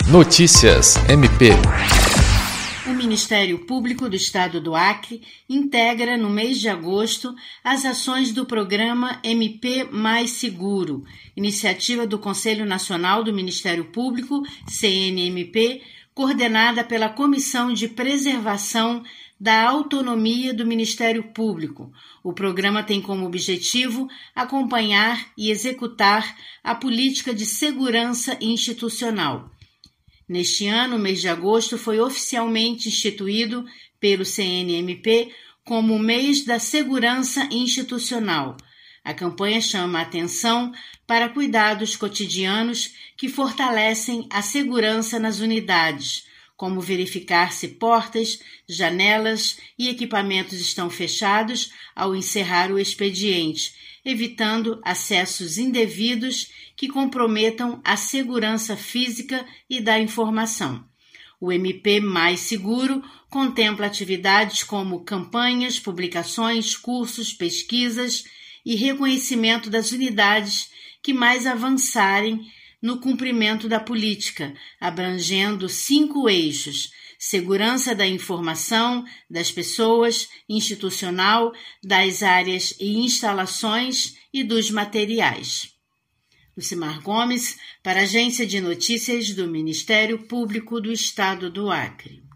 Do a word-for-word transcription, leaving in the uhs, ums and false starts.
Notícias M P. O Ministério Público do Estado do Acre integra no mês de agosto as ações do programa M P Mais Seguro, iniciativa do Conselho Nacional do Ministério Público, C N M P, coordenada pela Comissão de Preservação da Autonomia do Ministério Público. O programa tem como objetivo acompanhar e executar a política de segurança institucional. Neste ano, o mês de agosto foi oficialmente instituído pelo C N M P como o mês da segurança institucional. A campanha chama a atenção para cuidados cotidianos que fortalecem a segurança nas unidades, como verificar se portas, janelas e equipamentos estão fechados ao encerrar o expediente, evitando acessos indevidos que comprometam a segurança física e da informação. O M P Mais Seguro contempla atividades como campanhas, publicações, cursos, pesquisas e reconhecimento das unidades que mais avançarem no cumprimento da política, abrangendo cinco eixos: segurança da informação, das pessoas, institucional, das áreas e instalações e dos materiais. Lucimar Gomes, para a Agência de Notícias do Ministério Público do Estado do Acre.